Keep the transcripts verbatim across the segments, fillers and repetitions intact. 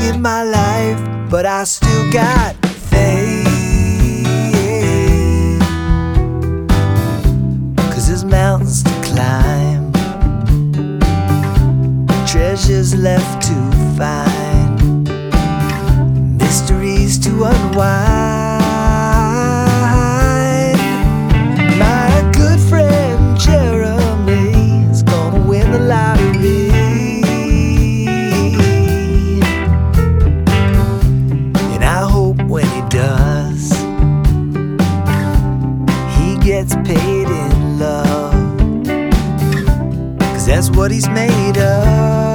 in my life, but I still got faith. 'Cause there's mountains to climb, treasures left to find, mysteries to unwind. My good friend Jeremy is gonna win the lottery, and I hope when he does, he gets paid in love, 'cause that's what he's made of.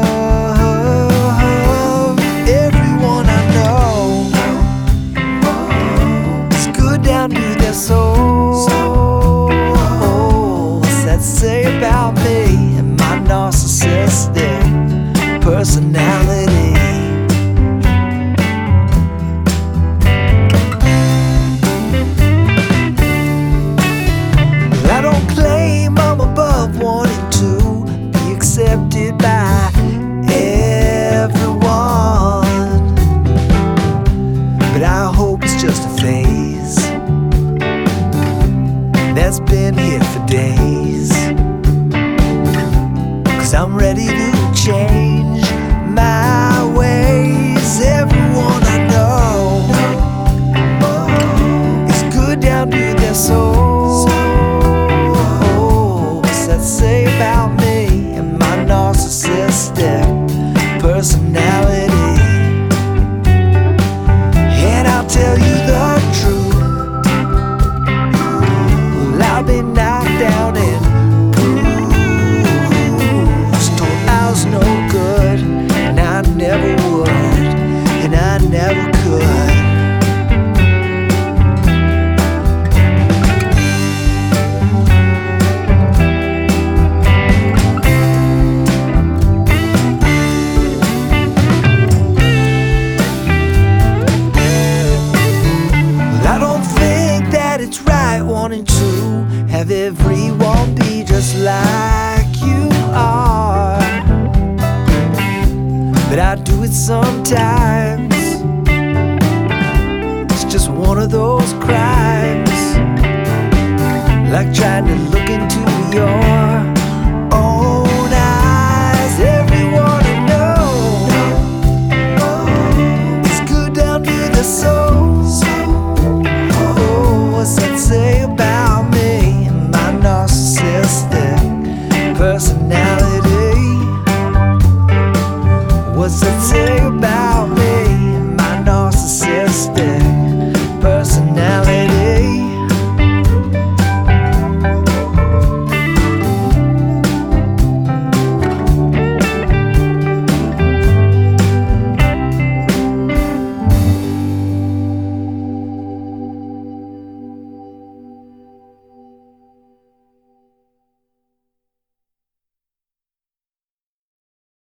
Everyone I know is good down to their soul. What's that say about me and my narcissistic personality? Well, I don't claim I'm above wanting to be accepted by everyone, but I hope it's just a phase that's been here for days. 'Cause I'm ready to change my ways. Everyone I know is good down to their soul. What's that say about me and my narcissistic personality? And I'll tell you the truth, well, I've been knocked down and bruised, told I was no good, and I never would, and I never could. Wanting to have everyone be just like you are, but I do it sometimes. It's just one of those crimes, like trying to look into your own eyes. Everyone I know is good down to the soul. What's that say about me and my narcissistic personality? What's that say